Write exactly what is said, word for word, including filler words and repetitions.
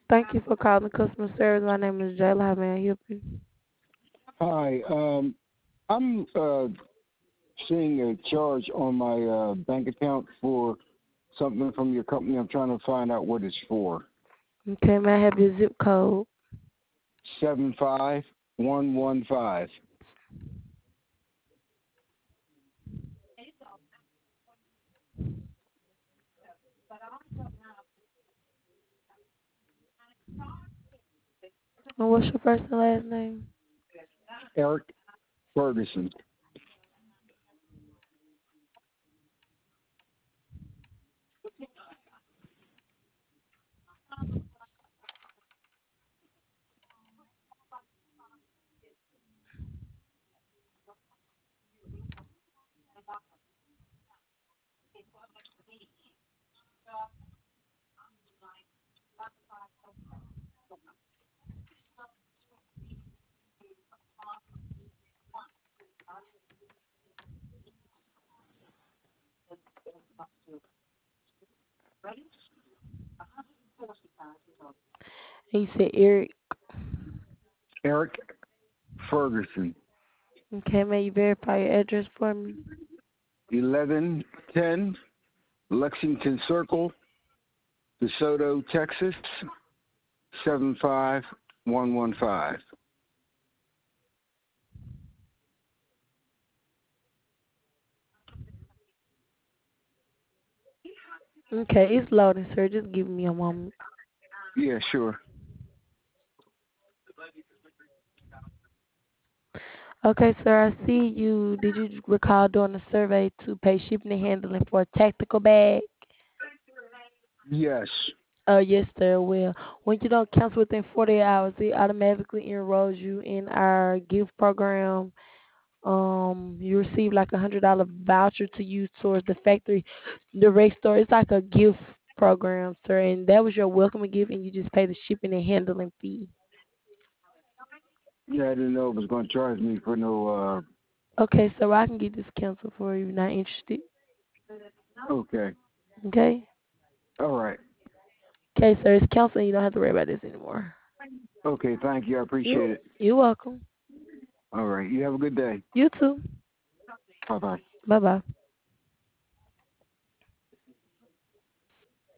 Thank you for calling customer service. My name is Jayla. How may I help you? Hi. Um, I'm uh, seeing a charge on my uh, bank account for something from your company. I'm trying to find out what it's for. Okay, may I have your zip code? Seven five one one five. And what's your first and last name? Eric Ferguson. And you said Eric. Eric Ferguson. Okay, may you verify your address for me? Eleven ten Lexington Circle, DeSoto, Texas. Seven five one one five. Okay, it's loading, sir. Just give me a moment. Yeah, sure. Okay, sir, I see you. Did you recall doing a survey to pay shipping and handling for a tactical bag? Yes. Oh, yes, sir. Well, when you don't cancel within forty-eight hours, it automatically enrolls you in our gift program. Um, you receive like a hundred dollar voucher to use towards the factory direct store. It's like a gift program, sir, and that was your welcome gift, and you just pay the shipping and handling fee. Yeah, I didn't know it was going to charge me for no. Uh, Okay, so I can get this canceled for you. Not interested? okay. Okay. All right. Okay, sir, it's canceled. You don't have to worry about this anymore. Okay. Thank you. I You, appreciate it. you're welcome. All right. You have a good day. You too. Bye bye. Bye bye.